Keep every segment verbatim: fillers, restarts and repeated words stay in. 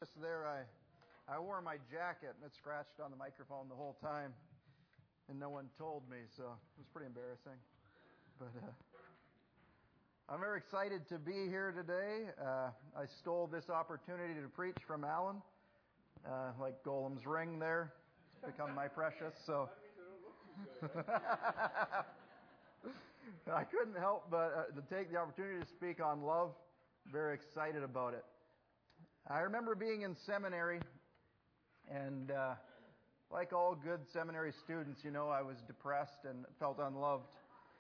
There, I, I wore my jacket and it scratched on the microphone the whole time, and no one told me, so it was pretty embarrassing. But uh, I'm very excited to be here today. Uh, I stole this opportunity to preach from Alan, uh, like Golem's ring there. It's become my precious, so I couldn't help but uh, to take the opportunity to speak on love. Very excited about it. I remember being in seminary, and uh, like all good seminary students, you know, I was depressed and felt unloved.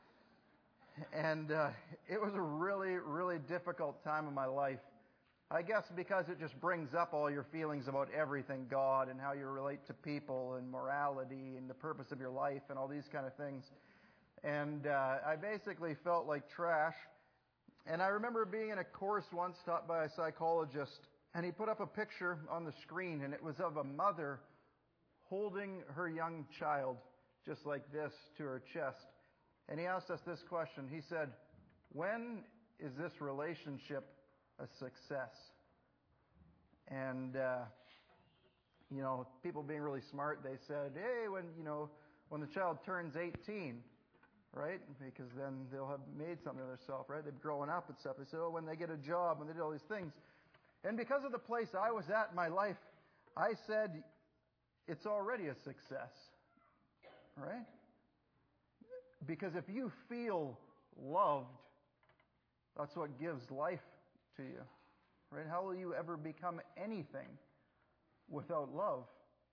And uh, it was a really, really difficult time in my life. I guess because it just brings up all your feelings about everything, God, and how you relate to people, and morality, and the purpose of your life, and all these kind of things. And uh, I basically felt like trash. And I remember being in a course once taught by a psychologist, and he put up a picture on the screen, and it was of a mother holding her young child just like this to her chest. And he asked us this question. He said, when is this relationship a success? And, uh, you know, people being really smart, they said, hey, when, you know, when the child turns eighteen, right? Because then they'll have made something of themselves, right? They've grown up and stuff. They said, oh, when they get a job, when they do all these things. And because of the place I was at in my life, I said, it's already a success, right? Because if you feel loved, that's what gives life to you, right? How will you ever become anything without love,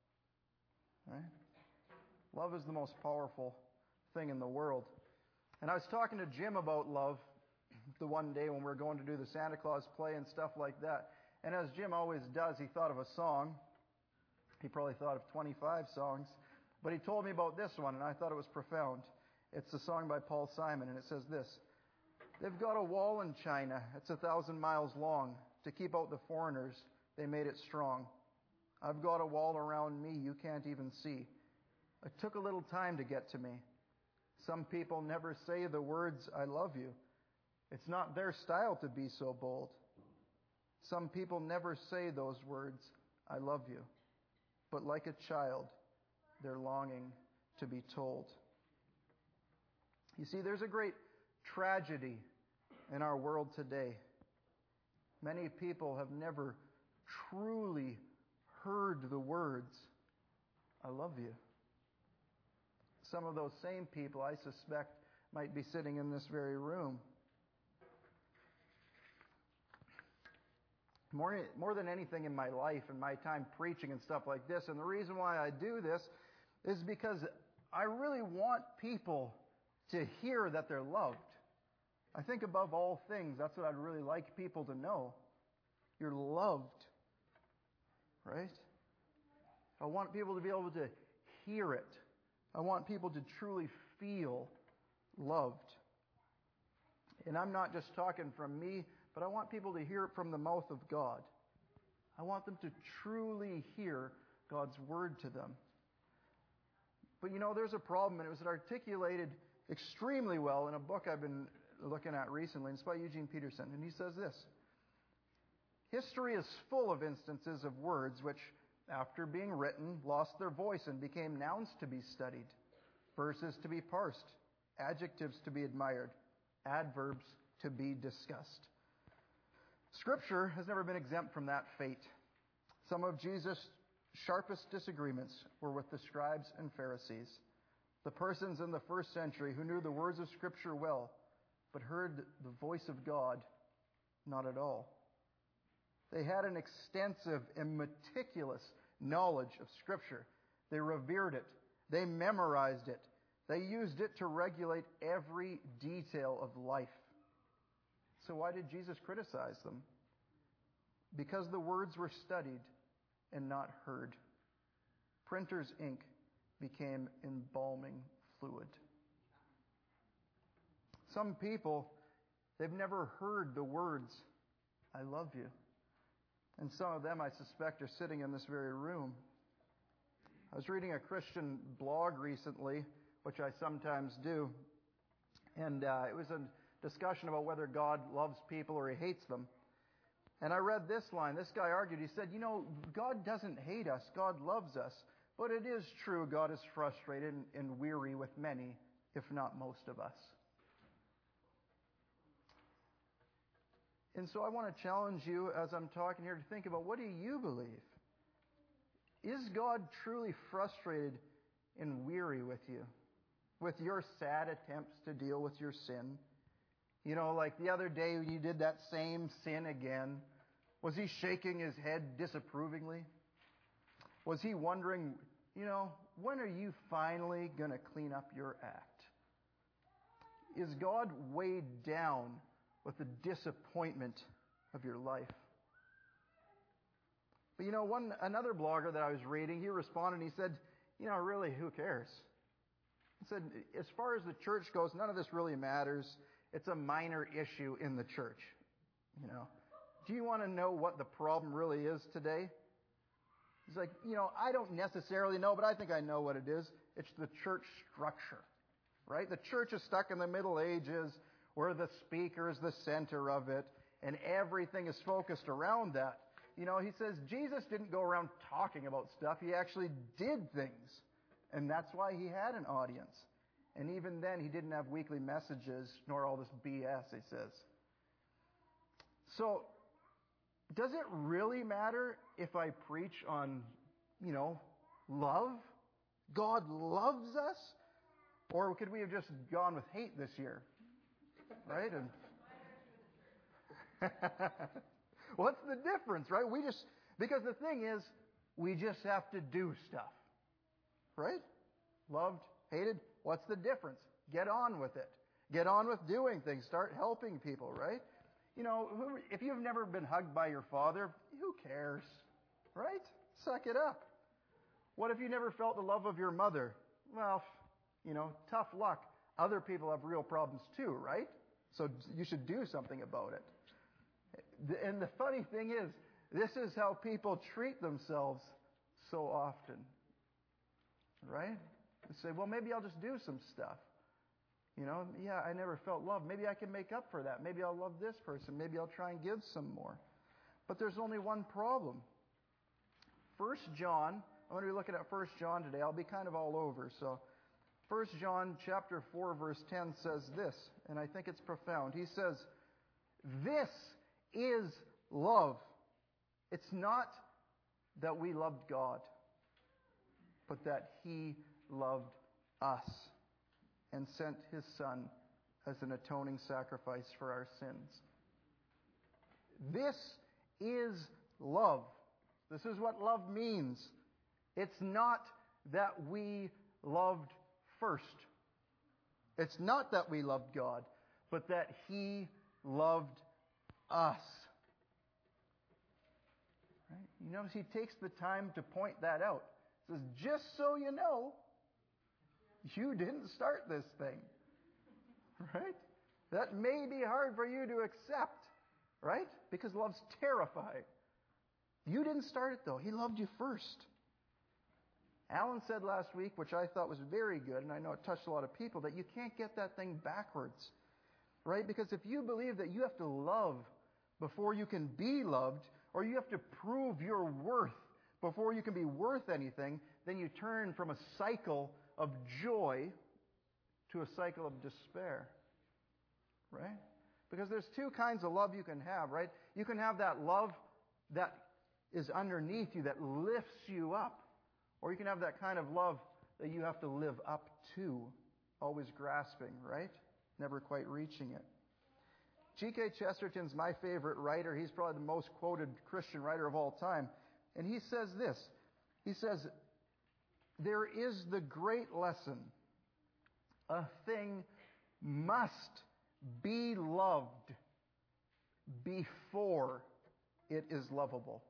right? Love is the most powerful thing in the world. And I was talking to Jim about love the one day when we were going to do the Santa Claus play and stuff like that. And as Jim always does, he thought of a song. He probably thought of twenty-five songs. But he told me about this one, and I thought it was profound. It's a song by Paul Simon, and it says this: they've got a wall in China, it's a thousand miles long. To keep out the foreigners, they made it strong. I've got a wall around me you can't even see. It took a little time to get to me. Some people never say the words, I love you. It's not their style to be so bold. Some people never say those words, I love you. But like a child, they're longing to be told. You see, there's a great tragedy in our world today. Many people have never truly heard the words, I love you. Some of those same people, I suspect, might be sitting in this very room. More, more than anything in my life and my time preaching and stuff like this, and the reason why I do this is because I really want people to hear that they're loved. I think above all things, that's what I'd really like people to know. You're loved. Right? I want people to be able to hear it. I want people to truly feel loved. And I'm not just talking from me, but I want people to hear it from the mouth of God. I want them to truly hear God's word to them. But you know, there's a problem, and it was articulated extremely well in a book I've been looking at recently. It's by Eugene Peterson, and he says this: history is full of instances of words which, after being written, lost their voice and became nouns to be studied, verses to be parsed, adjectives to be admired, adverbs to be discussed. Scripture has never been exempt from that fate. Some of Jesus' sharpest disagreements were with the scribes and Pharisees, the persons in the first century who knew the words of Scripture well, but heard the voice of God not at all. They had an extensive and meticulous knowledge of Scripture. They revered it. They memorized it. They used it to regulate every detail of life. So why did Jesus criticize them? Because the words were studied and not heard. Printer's ink became embalming fluid. Some people, they've never heard the words, I love you. And some of them, I suspect, are sitting in this very room. I was reading a Christian blog recently, which I sometimes do, and uh, it was a discussion about whether God loves people or He hates them. And I read this line. This guy argued. He said, you know, God doesn't hate us. God loves us. But it is true God is frustrated and weary with many, if not most of us. And so I want to challenge you as I'm talking here to think about, what do you believe? Is God truly frustrated and weary with you? With your sad attempts to deal with your sin? You know, like the other day when you did that same sin again, was He shaking His head disapprovingly? Was He wondering, you know, when are you finally going to clean up your act? Is God weighed down with the disappointment of your life? But you know, one another blogger that I was reading, he responded and he said, you know, really, who cares? He said, as far as the church goes, none of this really matters. It's a minor issue in the church. You know, do you want to know what the problem really is today? He's like, you know, I don't necessarily know, but I think I know what it is. It's the church structure, right? The church is stuck in the Middle Ages, where the speaker is the center of it, and everything is focused around that. You know, he says Jesus didn't go around talking about stuff. He actually did things. And that's why He had an audience. And even then, He didn't have weekly messages, nor all this B S, he says. So, does it really matter if I preach on, you know, love? God loves us? Or could we have just gone with hate this year? Right? And what's the difference, right? We just, because the thing is, we just have to do stuff. Right? Loved, hated, what's the difference? Get on with it. Get on with doing things. Start helping people, right? You know, who, if you've never been hugged by your father, who cares? Right? Suck it up. What if you never felt the love of your mother? Well, you know, tough luck. Other people have real problems too, right? So you should do something about it. And the funny thing is, this is how people treat themselves so often. Right? They say, well, maybe I'll just do some stuff. You know, yeah, I never felt love. Maybe I can make up for that. Maybe I'll love this person. Maybe I'll try and give some more. But there's only one problem. First John, I'm going to be looking at First John today. I'll be kind of all over. So First John chapter four, verse ten says this, and I think it's profound. He says, this is love. It's not that we loved God, but that He loved us and sent His Son as an atoning sacrifice for our sins. This is love. This is what love means. It's not that we loved first. It's not that we loved God, but that He loved us. Right? You notice He takes the time to point that out. He says, just so you know, you didn't start this thing. Right? That may be hard for you to accept. Right? Because love's terrifying. You didn't start it though. He loved you first. Alan said last week, which I thought was very good, and I know it touched a lot of people, that you can't get that thing backwards. Right? Because if you believe that you have to love before you can be loved, or you have to prove your worth before you can be worth anything, then you turn from a cycle of joy to a cycle of despair. Right? Because there's two kinds of love you can have, right? You can have that love that is underneath you, that lifts you up. Or you can have that kind of love that you have to live up to, always grasping, right? Never quite reaching it. G K Chesterton's my favorite writer. He's probably the most quoted Christian writer of all time. And he says this. He says, there is the great lesson. A thing must be loved before it is lovable.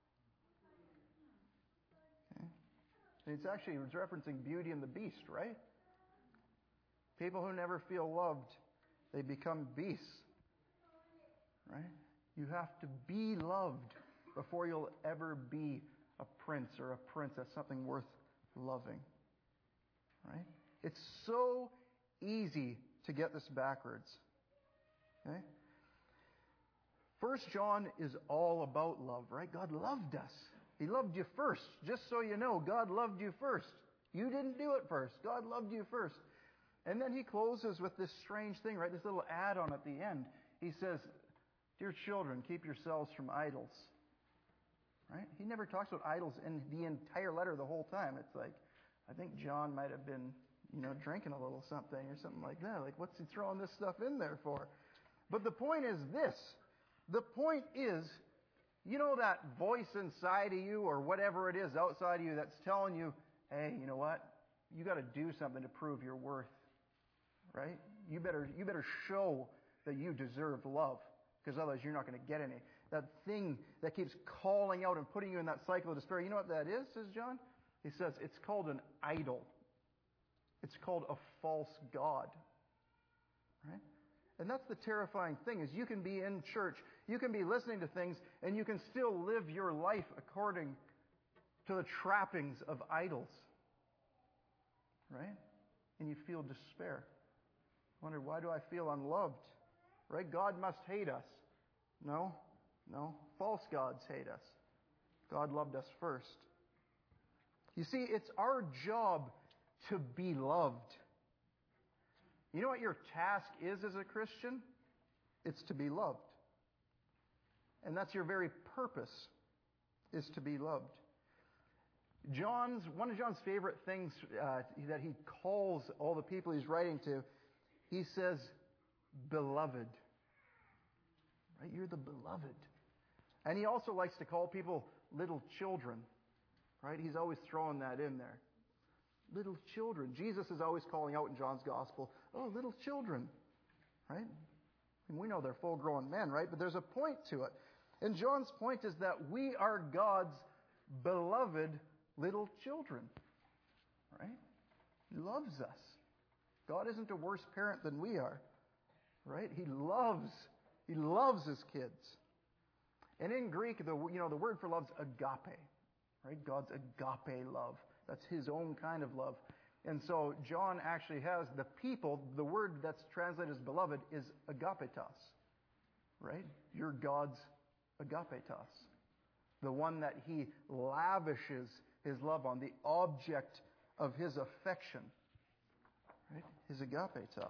Okay? And it's actually it's referencing Beauty and the Beast, right? People who never feel loved, they become beasts. Right? You have to be loved before you'll ever be a prince or a princess, something worth loving. Right? It's so easy to get this backwards. Okay? First John is all about love, right? God loved us. He loved you first. Just so you know, God loved you first. You didn't do it first. God loved you first. And then he closes with this strange thing, right? This little add-on at the end. He says, dear children, keep yourselves from idols. Right? He never talks about idols in the entire letter the whole time. It's like, I think John might have been, you know, drinking a little something or something like that. Like, what's he throwing this stuff in there for? But the point is this. The point is, you know that voice inside of you or whatever it is outside of you that's telling you, hey, you know what? You got to do something to prove your worth. Right? You better, you better show that you deserve love, because otherwise you're not going to get any. That thing that keeps calling out and putting you in that cycle of despair, you know what that is, says John? He says it's called an idol. It's called a false god. Right? And that's the terrifying thing, is you can be in church, you can be listening to things, and you can still live your life according to the trappings of idols. Right? And you feel despair. Wonder, why do I feel unloved? Right? God must hate us. No, no. False gods hate us. God loved us first. You see, it's our job to be loved. You know what your task is as a Christian? It's to be loved. And that's your very purpose, is to be loved. John's, one of John's favorite things uh, that he calls all the people he's writing to, he says, beloved. Right? You're the beloved. And he also likes to call people little children. Right? He's always throwing that in there. Little children. Jesus is always calling out in John's gospel, oh, little children. Right? And we know they're full-grown men, right? But there's a point to it. And John's point is that we are God's beloved little children. Right? He loves us. God isn't a worse parent than we are. Right? He loves, he loves his kids. And in Greek, the you know the word for love is agape. Right? God's agape love. That's his own kind of love. And so John actually has the people, the word that's translated as beloved is agapetos. Right? You're God's agapetos. The one that he lavishes his love on, the object of his affection. Right? His agapetos.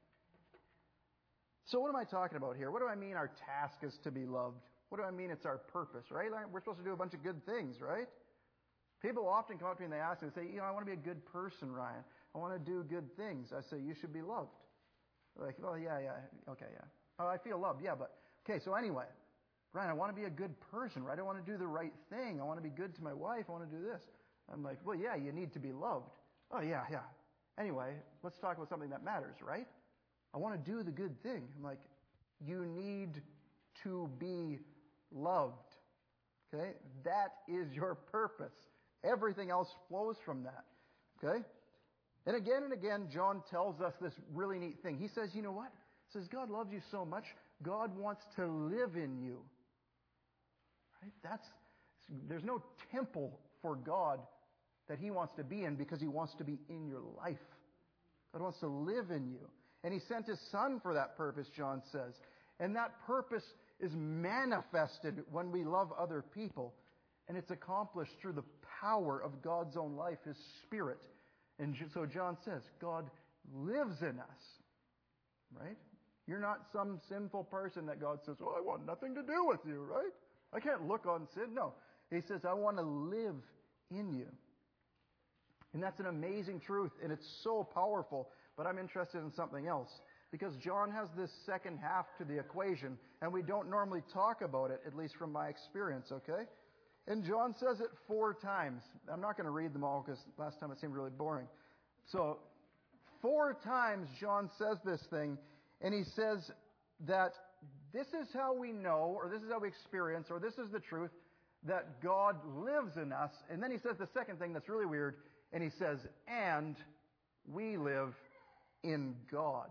So what am I talking about here? What do I mean our task is to be loved? What do I mean it's our purpose, right? We're supposed to do a bunch of good things, right? People often come up to me and they ask me, they say, you know, I want to be a good person, Ryan. I want to do good things. I say, you should be loved. They're like, well, yeah, yeah, okay, yeah. Oh, I feel loved, yeah, but, okay, so anyway, Ryan, I want to be a good person, right? I want to do the right thing. I want to be good to my wife. I want to do this. I'm like, well, yeah, you need to be loved. Oh, yeah, yeah. Anyway, let's talk about something that matters, right? I want to do the good thing. I'm like, you need to be loved. Okay? That is your purpose. Everything else flows from that. Okay? And again and again, John tells us this really neat thing. He says, you know what? He says, God loves you so much, God wants to live in you. Right? That's, there's no temple for God that he wants to be in, because he wants to be in your life. God wants to live in you. And he sent his son for that purpose, John says. And that purpose is manifested when we love other people. And it's accomplished through the power of God's own life, his Spirit. And so John says, God lives in us. Right? You're not some sinful person that God says, oh, I want nothing to do with you, right? I can't look on sin. No. He says, I want to live in you. And that's an amazing truth, and it's so powerful. But I'm interested in something else, because John has this second half to the equation, and we don't normally talk about it, at least from my experience, okay? And John says it four times. I'm not going to read them all, because last time it seemed really boring. So, four times John says this thing, and he says that this is how we know, or this is how we experience, or this is the truth, that God lives in us. And then he says the second thing that's really weird, and he says, and we live in God.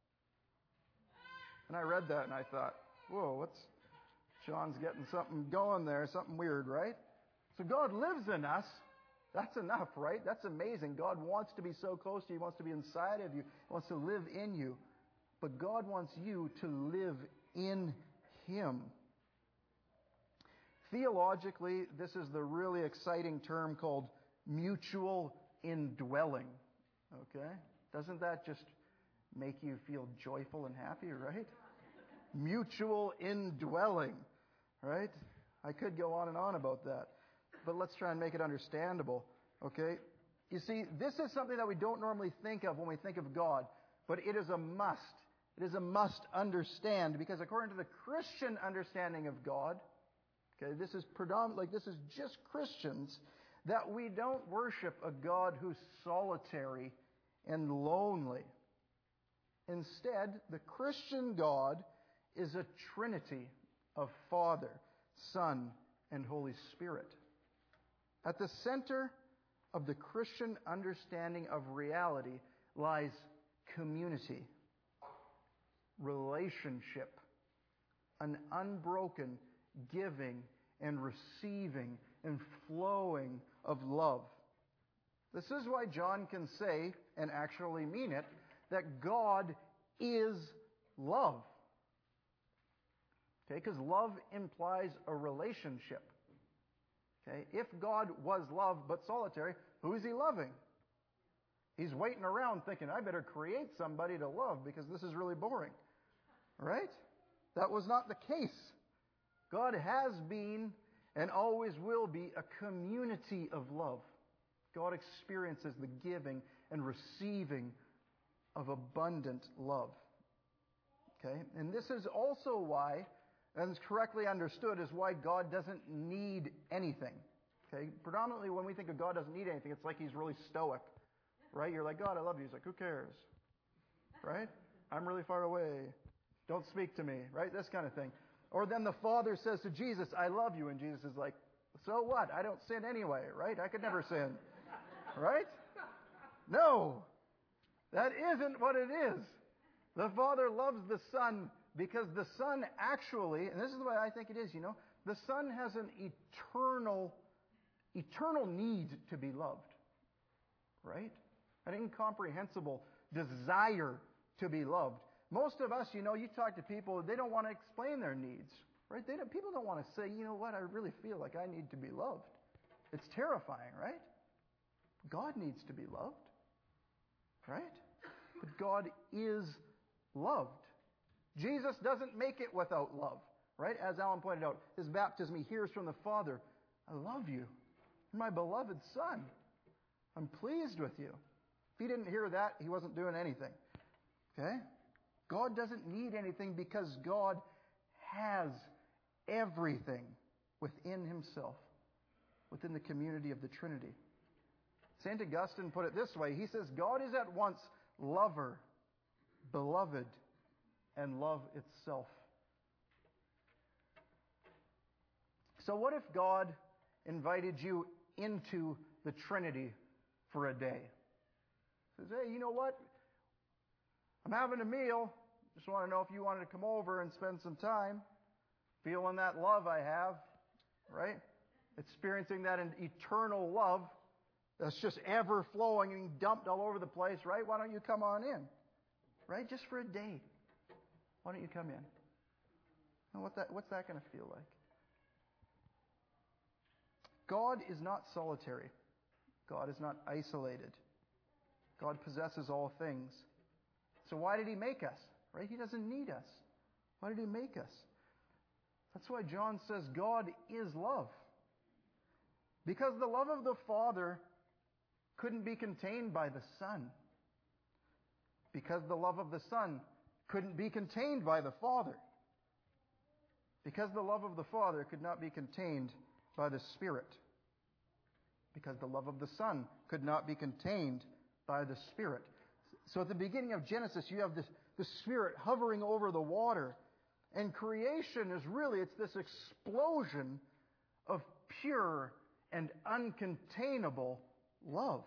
And I read that and I thought, whoa, what's, John's getting something going there, something weird, right? So God lives in us. That's enough, right? That's amazing. God wants to be so close to you. He wants to be inside of you. He wants to live in you. But God wants you to live in him. Theologically, this is the really exciting term called mutual indwelling. Okay? Doesn't that just make you feel joyful and happy, right? Mutual indwelling, right? I could go on and on about that, but let's try and make it understandable, okay? You see, this is something that we don't normally think of when we think of God, but it is a must. It is a must understand, because according to the Christian understanding of God, okay, this is predominant, like this is just Christians, that we don't worship a God who's solitary and lonely. Instead, the Christian God is a trinity of Father, Son, and Holy Spirit. At the center of the Christian understanding of reality lies community, relationship, an unbroken giving and receiving and flowing of love. This is why John can say, and actually mean it, that God is love. Okay, because love implies a relationship. Okay, if God was love but solitary, who is he loving? He's waiting around thinking, I better create somebody to love because this is really boring. Right? That was not the case. God has been and always will be a community of love. God experiences the giving and receiving of abundant love. Okay? And this is also why, and it's correctly understood, is why God doesn't need anything. Okay? Predominantly when we think of God doesn't need anything, it's like he's really stoic. Right? You're like, God, I love you. He's like, who cares? Right? I'm really far away. Don't speak to me. Right? This kind of thing. Or then the Father says to Jesus, I love you. And Jesus is like, so what? I don't sin anyway. Right? I could never sin. Right? No. That isn't what it is. The Father loves the Son because the Son actually, and this is the way I think it is, you know, the Son has an eternal, eternal need to be loved. Right? An incomprehensible desire to be loved. Most of us, you know, you talk to people, they don't want to explain their needs. Right? They don't, people don't want to say, you know what, I really feel like I need to be loved. It's terrifying, right? God needs to be loved. Right? But God is loved. Jesus doesn't make it without love. Right? As Alan pointed out, his baptism, he hears from the Father, I love you. You're my beloved Son. I'm pleased with you. If he didn't hear that, he wasn't doing anything. Okay? God doesn't need anything because God has everything within himself, within the community of the Trinity. Saint Augustine put it this way. He says, God is at once lover, beloved, and love itself. So what if God invited you into the Trinity for a day? He says, hey, you know what? I'm having a meal. Just want to know if you wanted to come over and spend some time feeling that love I have, right? Experiencing that eternal love that's just ever flowing and dumped all over the place, right? Why don't you come on in? Right? Just for a day. Why don't you come in? And what that, what's that going to feel like? God is not solitary. God is not isolated. God possesses all things. So why did he make us? Right? He doesn't need us. Why did he make us? That's why John says God is love. Because the love of the Father couldn't be contained by the Son. Because the love of the Son couldn't be contained by the Father. Because the love of the Father could not be contained by the Spirit. Because the love of the Son could not be contained by the Spirit. So at the beginning of Genesis, you have this, the Spirit hovering over the water. And creation is really, it's this explosion of pure and uncontainable love.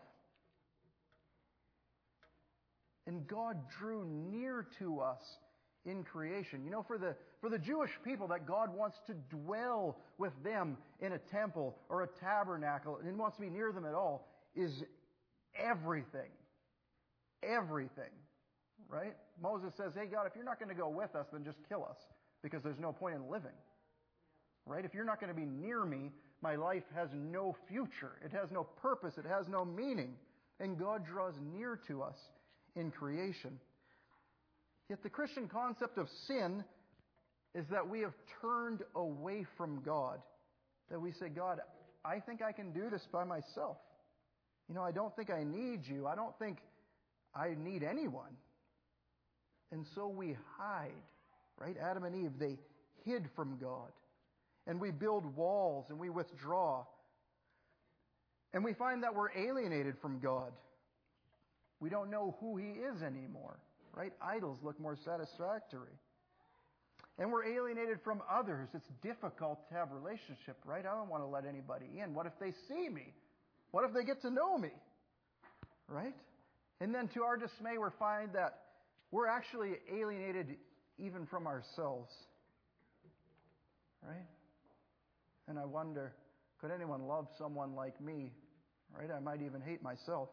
And God drew near to us in creation. You know, for the, for the Jewish people, that God wants to dwell with them in a temple or a tabernacle, and he wants to be near them at all, is everything. Everything. Right? Moses says, hey God, if you're not going to go with us, then just kill us, because there's no point in living. right? If you're not going to be near me, my life has no future. It has no purpose. It has no meaning. And God draws near to us in creation. Yet the Christian concept of sin is that we have turned away from God. That we say, God, I think I can do this by myself. You know, I don't think I need you. I don't think I need anyone. And so we hide, right? Adam and Eve, they hid from God. And we build walls and we withdraw. And we find that we're alienated from God. We don't know who He is anymore, right? Idols look more satisfactory. And we're alienated from others. It's difficult to have a relationship, right? I don't want to let anybody in. What if they see me? What if they get to know me? Right? And then to our dismay, we find that we're actually alienated even from ourselves. Right? And I wonder, could anyone love someone like me? Right? I might even hate myself.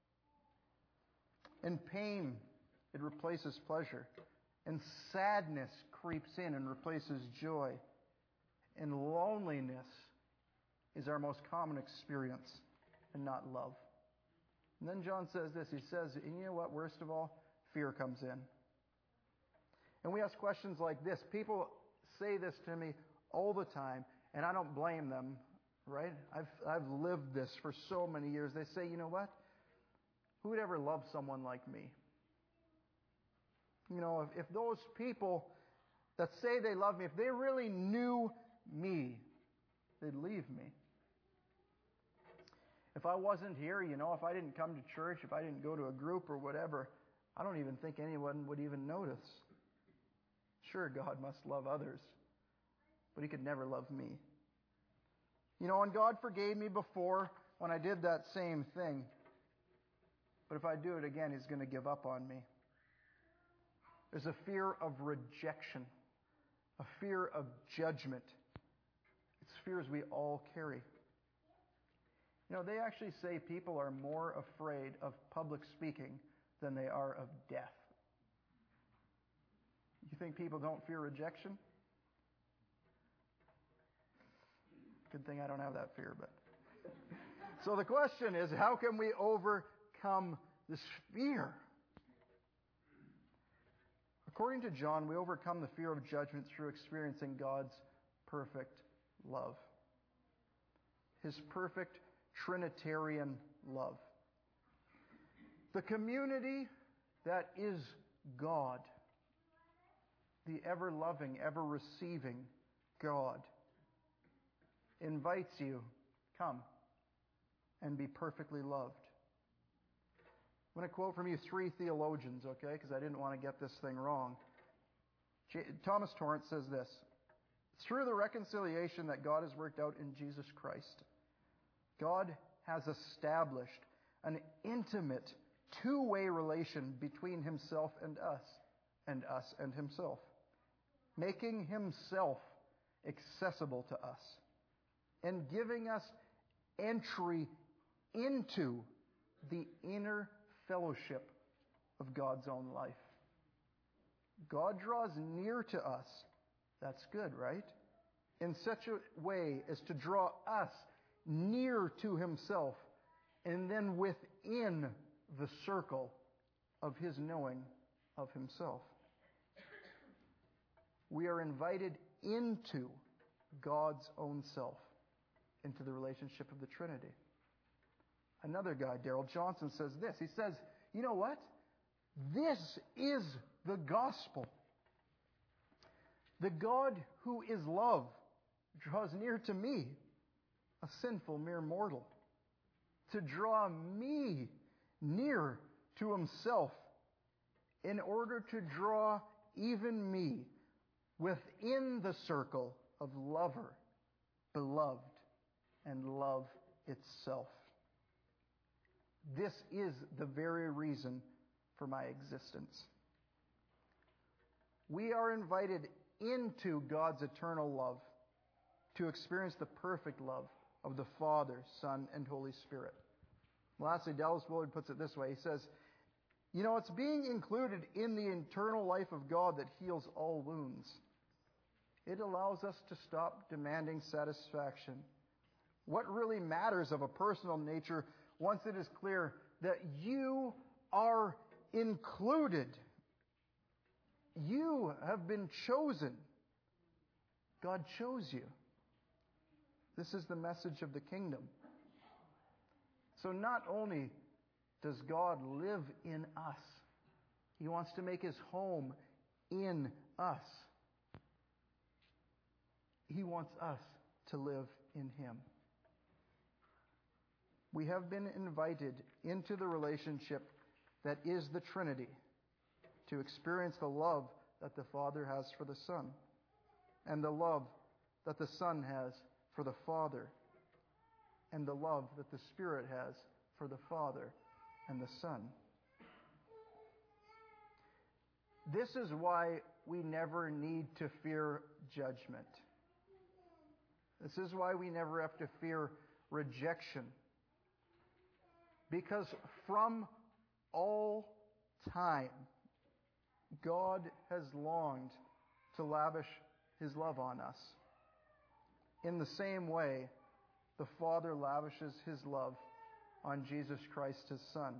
In pain, it replaces pleasure. And sadness creeps in and replaces joy. And loneliness is our most common experience, and not love. And then John says this. He says, and you know what? Worst of all, fear comes in. And we ask questions like this. People say this to me all the time, and I don't blame them, right? I've I've lived this for so many years. They say, you know what? Who would ever love someone like me? You know, if, if those people that say they love me, if they really knew me, they'd leave me. If I wasn't here, you know, if I didn't come to church, if I didn't go to a group or whatever, I don't even think anyone would even notice. Sure, God must love others, but He could never love me. You know, and God forgave me before when I did that same thing. But if I do it again, He's going to give up on me. There's a fear of rejection, a fear of judgment. It's fears we all carry. You know, they actually say people are more afraid of public speaking than they are of death. You think people don't fear rejection? Good thing I don't have that fear, but. So the question is, how can we overcome this fear? According to John, we overcome the fear of judgment through experiencing God's perfect love. His perfect Trinitarian love. The community that is God, the ever-loving, ever-receiving God, invites you, come and be perfectly loved. I'm going to quote from you three theologians, okay, because I didn't want to get this thing wrong. J- Thomas Torrance says this: through the reconciliation that God has worked out in Jesus Christ, God has established an intimate two-way relation between Himself and us, and us and Himself, making Himself accessible to us, and giving us entry into the inner fellowship of God's own life. God draws near to us. That's good, right? In such a way as to draw us near to Himself, and then within the circle of His knowing of Himself. We are invited into God's own self, into the relationship of the Trinity. Another guy, Darrell Johnson, says this. He says, you know what? This is the gospel. The God who is love draws near to me, a sinful mere mortal, to draw me near to Himself in order to draw even me within the circle of lover, beloved, and love itself. This is the very reason for my existence. We are invited into God's eternal love to experience the perfect love of the Father, Son, and Holy Spirit. Lastly, Dallas Willard puts it this way. He says, you know, it's being included in the eternal life of God that heals all wounds. It allows us to stop demanding satisfaction. What really matters of a personal nature once it is clear that you are included. You have been chosen. God chose you. This is the message of the kingdom. So not only does God live in us, He wants to make His home in us. He wants us to live in Him. We have been invited into the relationship that is the Trinity to experience the love that the Father has for the Son and the love that the Son has for the Father and the love that the Spirit has for the Father and the Son. This is why we never need to fear judgment. This is why we never have to fear rejection. Because from all time, God has longed to lavish His love on us. In the same way, the Father lavishes His love on Jesus Christ, His Son.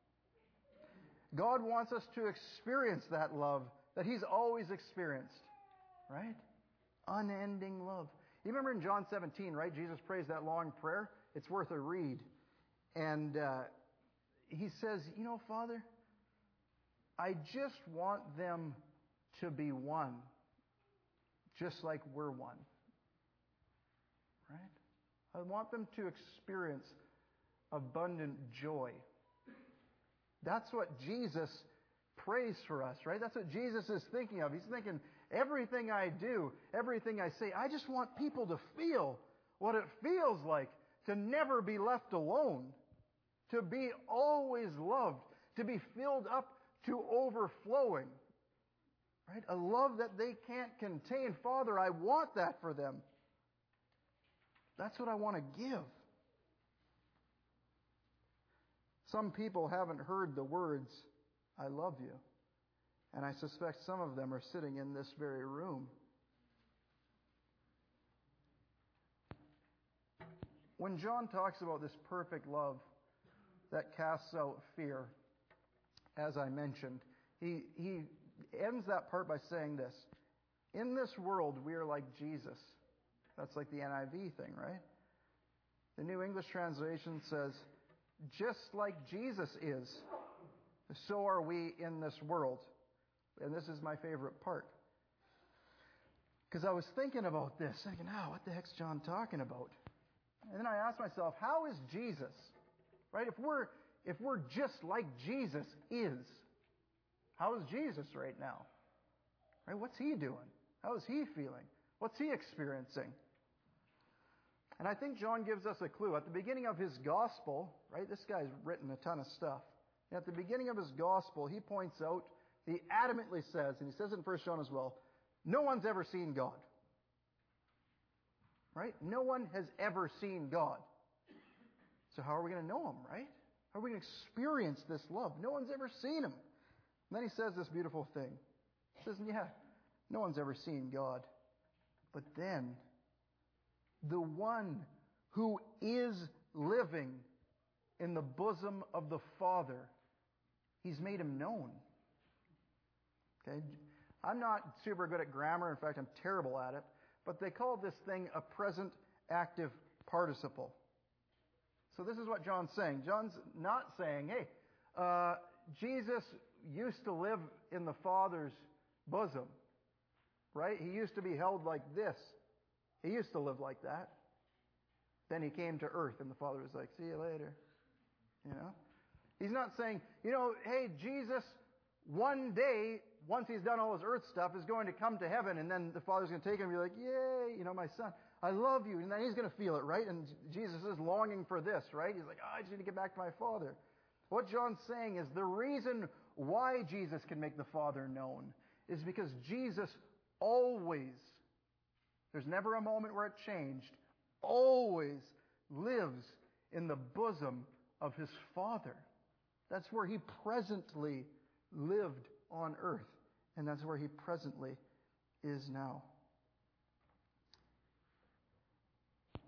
God wants us to experience that love that He's always experienced, right? Unending love. You remember in John seventeen, right? Jesus prays that long prayer. It's worth a read. And uh, He says, you know, Father, I just want them to be one, just like we're one. Right? I want them to experience abundant joy. That's what Jesus prays for us, right? That's what Jesus is thinking of. He's thinking, everything I do, everything I say, I just want people to feel what it feels like to never be left alone, to be always loved, to be filled up to overflowing, right? A love that they can't contain. Father, I want that for them. That's what I want to give. Some people haven't heard the words, I love you. And I suspect some of them are sitting in this very room. When John talks about this perfect love that casts out fear, as I mentioned, he, he ends that part by saying this. In this world, we are like Jesus. That's like the N I V thing, right? The New English translation says, just like Jesus is, so are we in this world. And this is my favorite part. Because I was thinking about this, thinking, oh, what the heck's John talking about? And then I asked myself, how is Jesus? Right? If we're if we're just like Jesus is, how is Jesus right now? Right? What's He doing? How is He feeling? What's He experiencing? And I think John gives us a clue. At the beginning of his gospel, right? This guy's written a ton of stuff. And at the beginning of his gospel, he points out, he adamantly says, and he says it in First John as well, no one's ever seen God. Right? No one has ever seen God. So how are we going to know Him, right? How are we going to experience this love? No one's ever seen Him. And then he says this beautiful thing. He says, yeah, no one's ever seen God. But then, the one who is living in the bosom of the Father, He's made Him known. Okay? I'm not super good at grammar. In fact, I'm terrible at it. But they call this thing a present active participle. So this is what John's saying. John's not saying, hey, uh, Jesus used to live in the Father's bosom. Right? He used to be held like this. He used to live like that. Then He came to earth and the Father was like, see you later. You know? He's not saying, you know, hey, Jesus, one day, once He's done all His earth stuff, is going to come to heaven and then the Father's going to take Him and be like, yay, you know, my son, I love you. And then He's going to feel it, right? And Jesus is longing for this, right? He's like, oh, I just need to get back to my Father. What John's saying is the reason why Jesus can make the Father known is because Jesus always, there's never a moment where it changed, always lives in the bosom of His Father. That's where He presently lived on earth. And that's where He presently is now.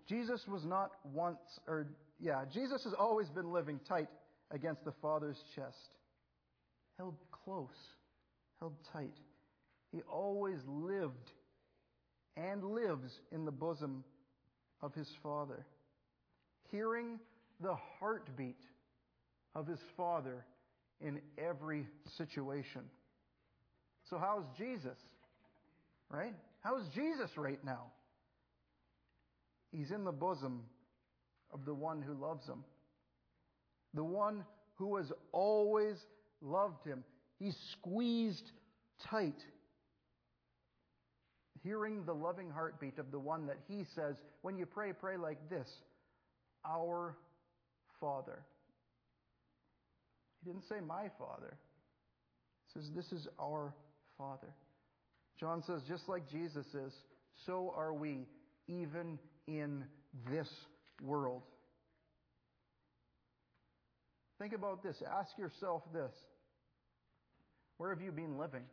Jesus was not once, or yeah, Jesus has always been living tight against the Father's chest. Held close, held tight. He always lived and lives in the bosom of his Father, hearing the heartbeat of his Father in every situation. So how's Jesus? Right? How's Jesus right now? He's in the bosom of the one who loves him. The one who has always loved him. He's squeezed tight, hearing the loving heartbeat of the one that he says, when you pray, pray like this, our Father. He didn't say my Father. He says, this is our Father. John says, just like Jesus is, so are we, even in this world. Think about this. Ask yourself this. Where have you been living?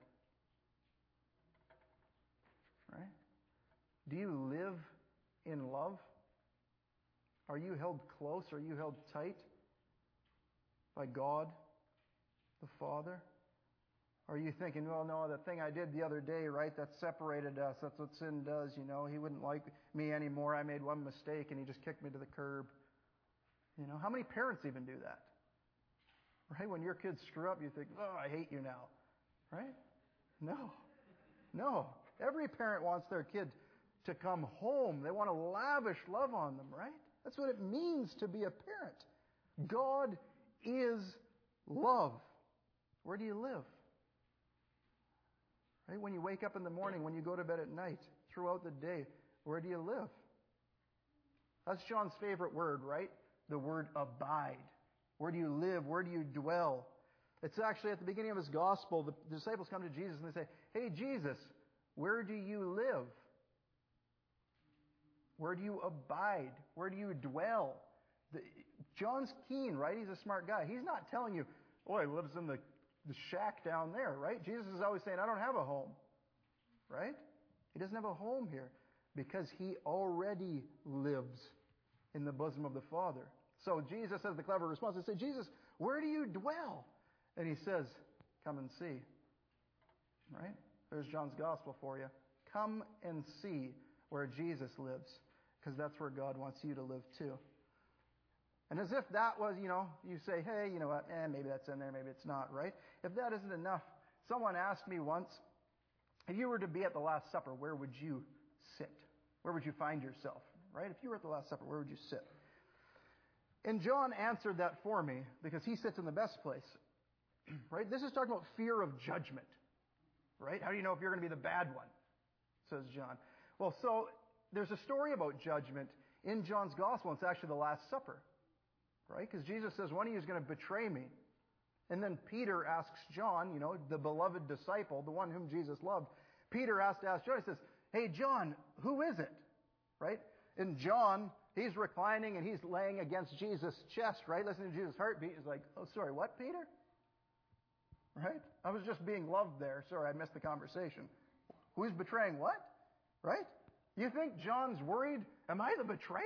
Right? Do you live in love? Are you held close? Are you held tight by God, the Father? Are you thinking, well, no, that thing I did the other day, right, that separated us. That's what sin does, you know. He wouldn't like me anymore. I made one mistake and he just kicked me to the curb. You know, how many parents even do that? Right? When your kids screw up, you think, oh, I hate you now. Right? No. No. Every parent wants their kid to come home. They want to lavish love on them, right? That's what it means to be a parent. God is love. Where do you live? Right? When you wake up in the morning, when you go to bed at night, throughout the day, where do you live? That's John's favorite word, right? The word abide. Where do you live? Where do you dwell? It's actually at the beginning of his gospel, the disciples come to Jesus and they say, hey, Jesus, where do you live? Where do you abide? Where do you dwell? The, John's keen, right? He's a smart guy. He's not telling you, oh, he lives in the, the shack down there, right? Jesus is always saying, I don't have a home, right? He doesn't have a home here because he already lives in the bosom of the Father. So Jesus has the clever response. They say, Jesus, where do you dwell? And he says, come and see. Right? There's John's gospel for you. Come and see where Jesus lives, because that's where God wants you to live too. And as if that was, you know, you say, hey, you know what, eh, maybe that's in there, maybe it's not, right? If that isn't enough, someone asked me once, if you were to be at the Last Supper, where would you sit? Where would you find yourself, right? If you were at the Last Supper, where would you sit? And John answered that for me, because he sits in the best place, right? This is talking about fear of judgment, right? How do you know if you're going to be the bad one? Says John. Well, so there's a story about judgment in John's gospel. It's actually the Last Supper, right? Because Jesus says, one of you is going to betray me. And then Peter asks John, you know, the beloved disciple, the one whom Jesus loved. Peter asked to ask John, he says, hey, John, who is it? Right? And John, he's reclining and he's laying against Jesus' chest, right? Listening to Jesus' heartbeat. He's like, oh, sorry, what, Peter? Right? I was just being loved there. Sorry, I missed the conversation. Who's betraying what? Right? You think John's worried, am I the betrayer?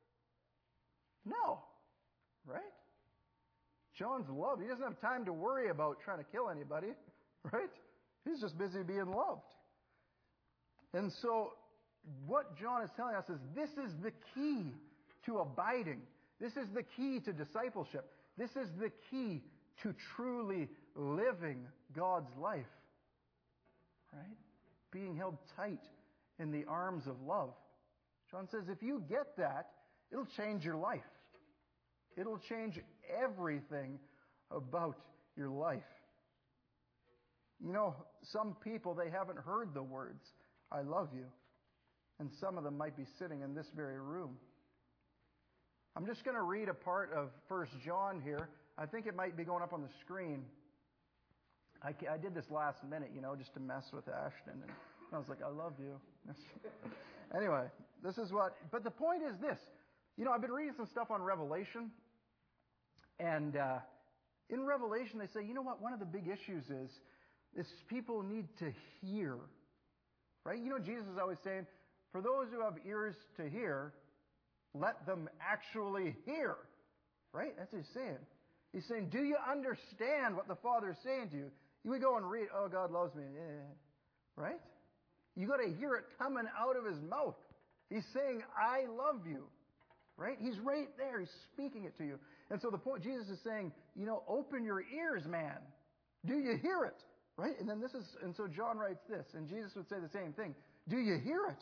No. Right? John's loved. He doesn't have time to worry about trying to kill anybody. Right? He's just busy being loved. And so, what John is telling us is this is the key to abiding. This is the key to discipleship. This is the key to truly living God's life. Right? Being held tight in the arms of love. John says if you get that, it'll change your life. It'll change everything about your life. You know, some people, they haven't heard the words, I love you. And some of them might be sitting in this very room. I'm just going to read a part of First John here. I think it might be going up on the screen. I, I did this last minute, you know, just to mess with Ashton. And I was like, I love you. Anyway, this is what... But the point is this. You know, I've been reading some stuff on Revelation. And uh, in Revelation, they say, you know what? One of the big issues is, is people need to hear. Right? You know, Jesus is always saying, for those who have ears to hear, Let them actually hear. Right? That's what he's saying. He's saying, do you understand what the Father is saying to you? You would go and read, oh, God loves me. Yeah. Right? You got to hear it coming out of his mouth. He's saying, I love you. Right? He's right there. He's speaking it to you. And so the point, Jesus is saying, you know, open your ears, man. Do you hear it? Right? And then this is, and so John writes this, and Jesus would say the same thing. Do you hear it?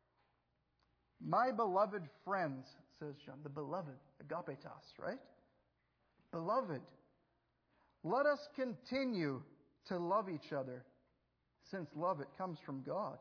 My beloved friends, says John, the beloved, agapetos, right? Beloved, let us continue to love each other, since love, it comes from God.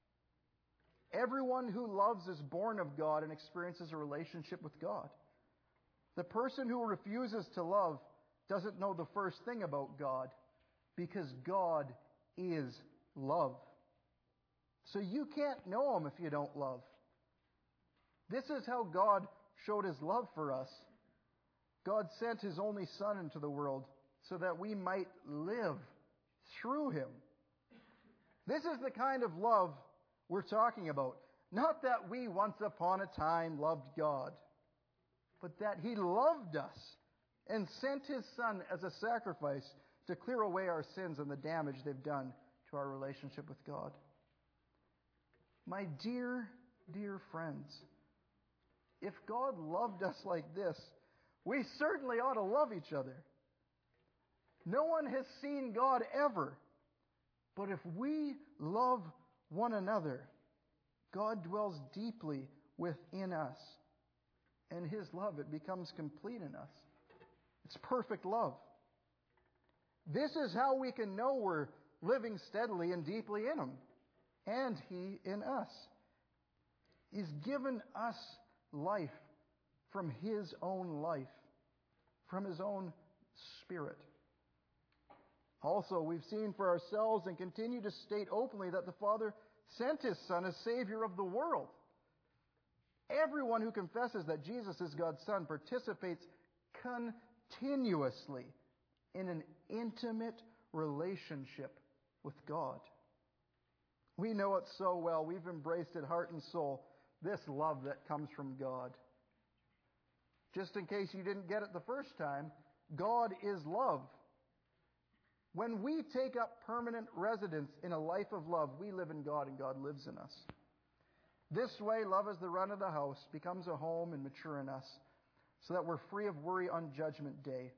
Everyone who loves is born of God and experiences a relationship with God. The person who refuses to love doesn't know the first thing about God, because God is love. So you can't know him if you don't love. This is how God showed his love for us. God sent his only Son into the world so that we might live through him. This is the kind of love we're talking about. Not that we once upon a time loved God, but that he loved us and sent his Son as a sacrifice to clear away our sins and the damage they've done to our relationship with God. My dear, dear friends, if God loved us like this, we certainly ought to love each other. No one has seen God ever. But if we love one another, God dwells deeply within us. And his love, it becomes complete in us. It's perfect love. This is how we can know we're living steadily and deeply in him, and he in us. He's given us life from his own life, from his own Spirit. Also, we've seen for ourselves and continue to state openly that the Father sent his Son as Savior of the world. Everyone who confesses that Jesus is God's Son participates continuously in an intimate relationship with God. We know it so well. We've embraced it heart and soul, this love that comes from God. Just in case you didn't get it the first time, God is love. When we take up permanent residence in a life of love, we live in God and God lives in us. This way, love as the run of the house becomes a home and mature in us, so that we're free of worry on Judgment Day.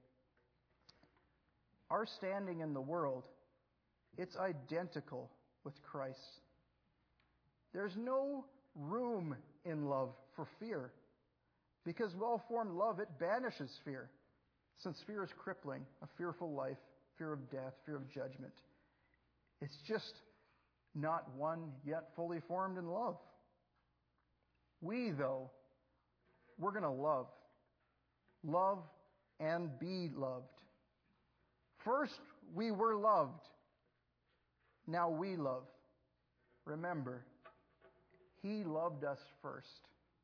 Our standing in the world, it's identical with Christ's. There's no room in love for fear, because well-formed love, it banishes fear, since fear is crippling, a fearful life, fear of death, fear of judgment. It's just not one yet fully formed in love. We, though, we're going to love. Love and be loved. First, we were loved. Now we love. Remember, he loved us first.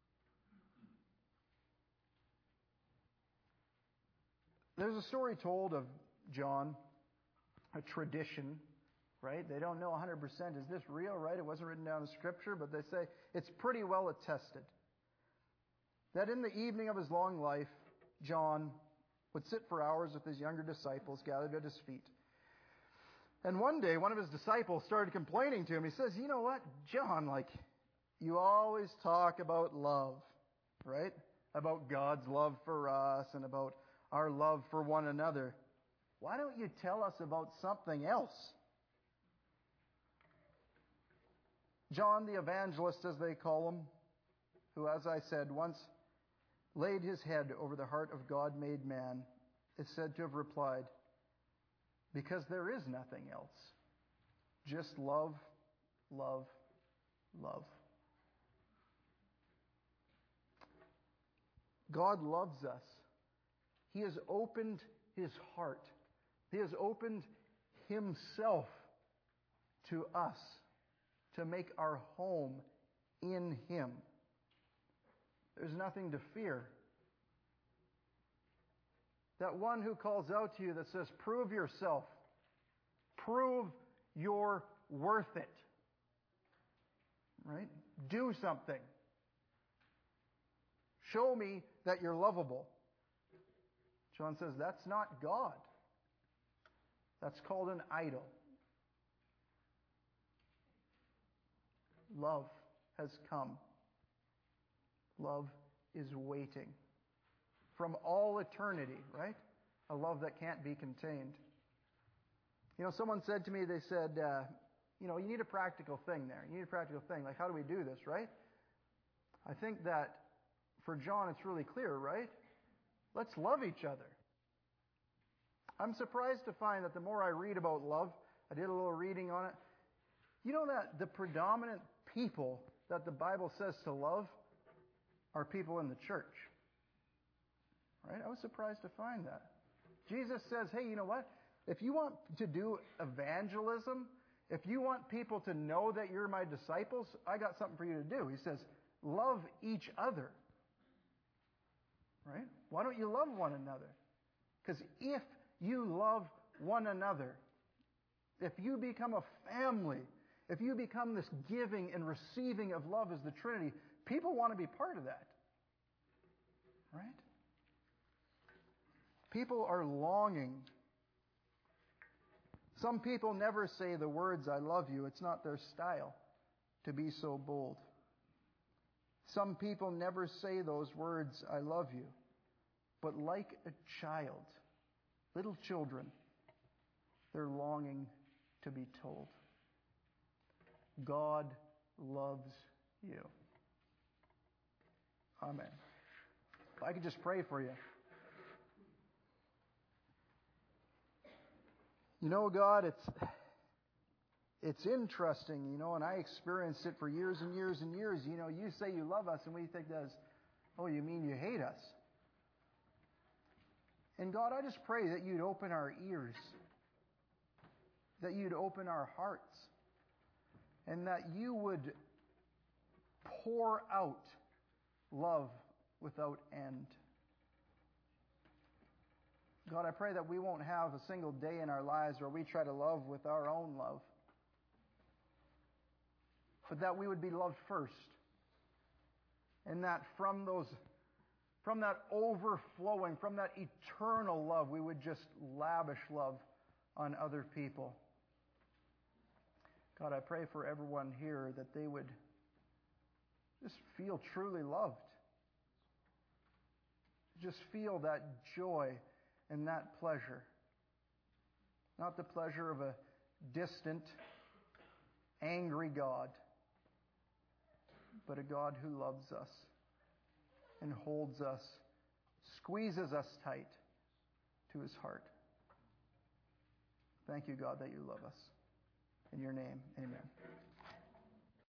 There's a story told of John, a tradition, right? They don't know one hundred percent, is this real, right? It wasn't written down in Scripture, but they say it's pretty well attested. That in the evening of his long life, John would sit for hours with his younger disciples gathered at his feet. And one day, one of his disciples started complaining to him. He says, you know what, John, like, you always talk about love, right? About God's love for us and about our love for one another. Why don't you tell us about something else? John the evangelist, as they call him, who, as I said, once laid his head over the heart of God made man, is said to have replied, because there is nothing else. Just love, love, love. God loves us. He has opened his heart. He has opened himself to us to make our home in him. There's nothing to fear. That one who calls out to you that says, prove yourself. Prove you're worth it. Right? Do something. Show me that you're lovable. John says that's not God. That's called an idol. Love has come. Love is waiting. From all eternity, right? A love that can't be contained. You know, someone said to me, they said, uh, you know, you need a practical thing there. You need a practical thing. Like, how do we do this, right? I think that for John, it's really clear, right? Let's love each other. I'm surprised to find that the more I read about love, I did a little reading on it, you know that the predominant people that the Bible says to love are people in the church. Right? I was surprised to find that. Jesus says, hey, you know what? If you want to do evangelism, if you want people to know that you're my disciples, I got something for you to do. He says, love each other. Right? Why don't you love one another? Because if you love one another, if you become a family, if you become this giving and receiving of love as the Trinity, people want to be part of that. Right? People are longing. Some people never say the words, I love you. It's not their style to be so bold. Some people never say those words, I love you. But like a child, little children, they're longing to be told. God loves you. Amen. If I could just pray for you. You know, God, it's it's interesting, you know, and I experienced it for years and years and years. You know, you say you love us, and we think that's, oh, you mean you hate us? And God, I just pray that you'd open our ears, that you'd open our hearts, and that you would pour out love without end. God, I pray that we won't have a single day in our lives where we try to love with our own love, but that we would be loved first, and that from those, from that overflowing, from that eternal love, we would just lavish love on other people. God, I pray for everyone here that they would just feel truly loved. Just feel that joy and that pleasure. Not the pleasure of a distant, angry God, but a God who loves us and holds us, squeezes us tight to his heart. Thank you, God, that you love us. In your name, amen.